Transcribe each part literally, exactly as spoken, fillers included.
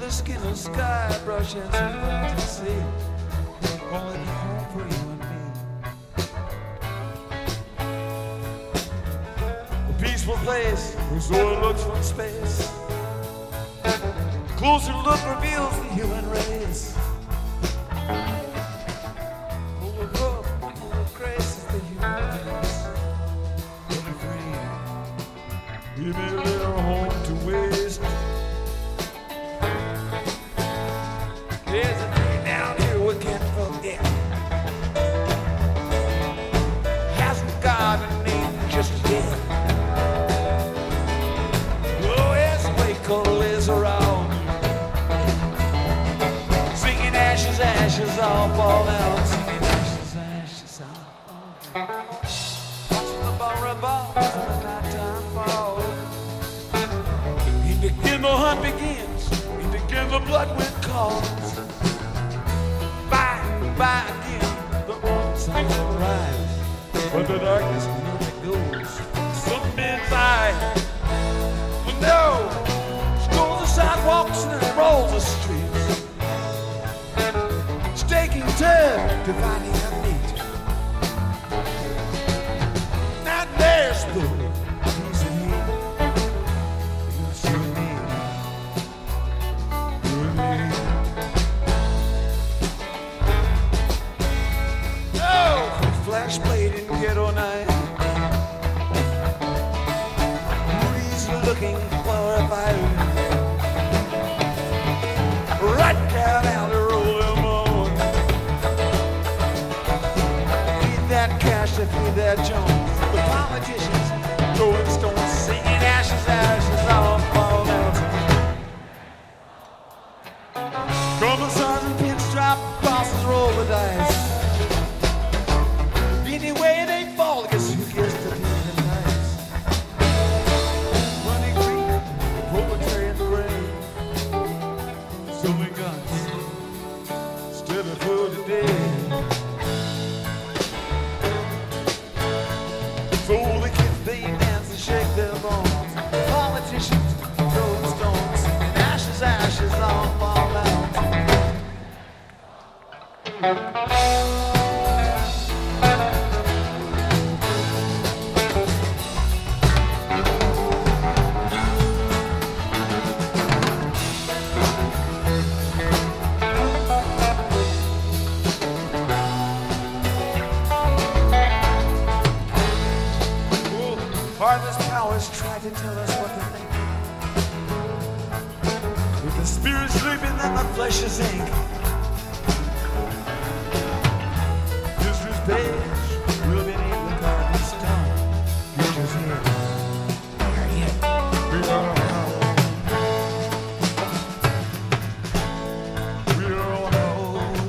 the skin of sky, brushing through to sea. Only the home for you and me. A peaceful place, whose soil looks from space. Closer look reveals the human race. Full of hope, full of grace is the human race. Let me free. We made a little home to waste. There's a thing down here we can't forget. Hasn't got a name just yet. Oh, yes, Waco is around. Singing ashes, ashes, all fall down. Singing ashes, ashes, all fall down. Watching the ball revolve as the nighttime falls. And begin the hunt begins. And begin the blood wind calls. By again, the wrong side will rise. But the darkness never goes. Some men's eye. But no, strolls the sidewalks and rolls the streets. Staking turn, dividing a meat. Now there's the piece of heat. It's you and me. You and me. Flash blade in ghetto night. Who's looking for a fire? Right down out the road them on. Feed that cash to feed that Jones. The politicians throwing stones, singing ashes, ashes, all fall down. Commissars and pinstripe bosses roll the dice. Anyway they fall, guess who gets to be the nice? Running green, the proletarian grave. Selling guns, still a food today. So the kids they dance and shake their bones. Politicians throwing stones, and ashes, ashes all fall down. Heartless powers try to tell us what to think. With the spirit sleeping and the flesh is ink. History's page will be neatly carved in stone. Future's here. We are here. We are on our own. We are on our own.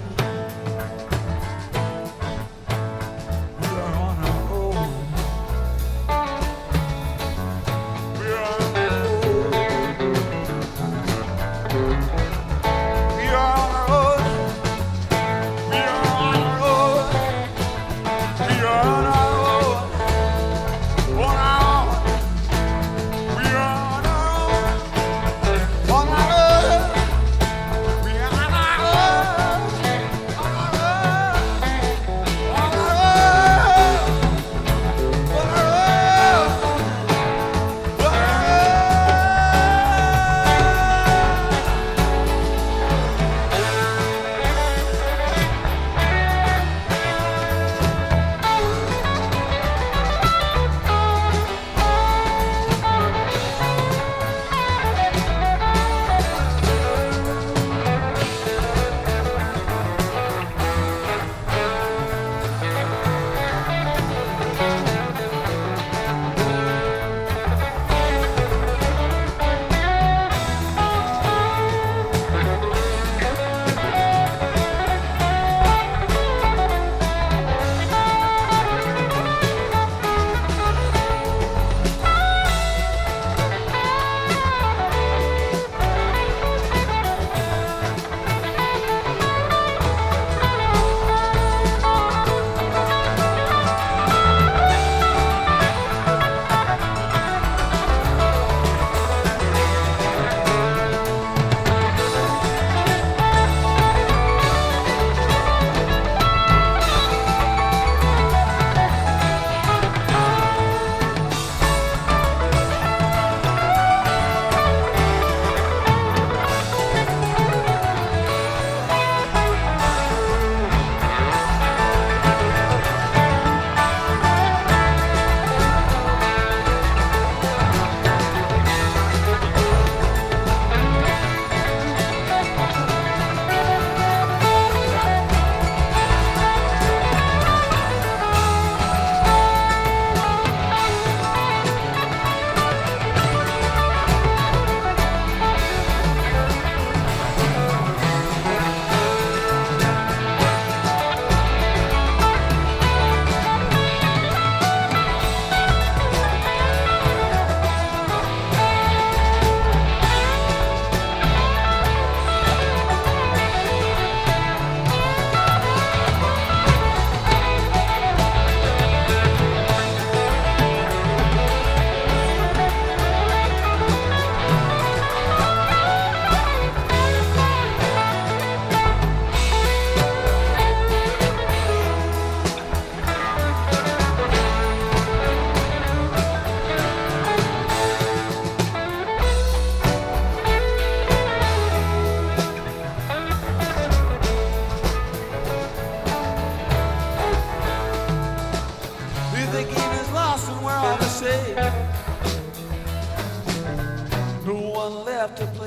We are on our own. We are on our own.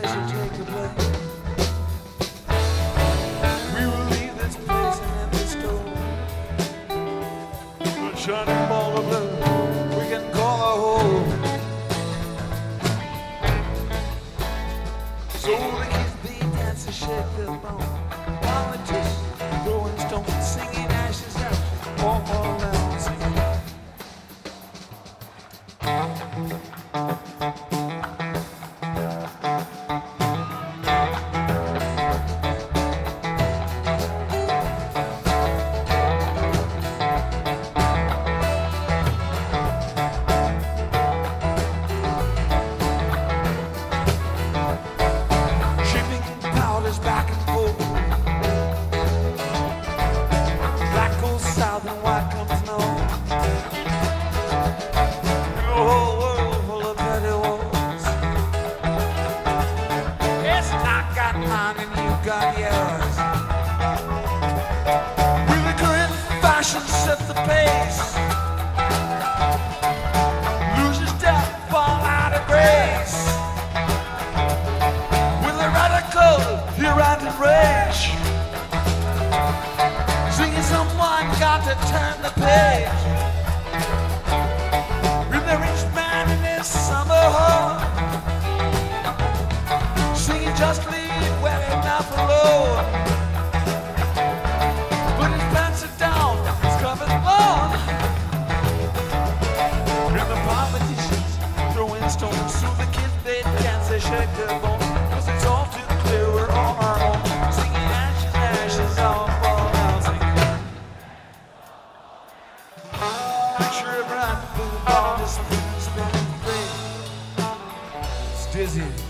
this will take a place. We will leave this place an empty store. A shining ball of blue we can call a home. So the kids they dance and shake their bone. Politicians throwing stones, singing ashes out all around, singing. Back and forth, black goes south and white comes north. The whole world full of petty wars. Yes, I got mine and you got yours. With the current fashion set the pace. Lose your step, fall out of grace. You're out of rage, singing someone got to turn the page. With the rich man in his summer home, singing just leave well enough alone. Put his pants are down, his cover's blown. And the politicians throwing stones through the kids, they dance, they shake their bones. Cause it's all too clear we're on our own. Singing ashes, ashes, all fall down, singing. Picture it right through the ball, this thing spinning free. It's dizzy.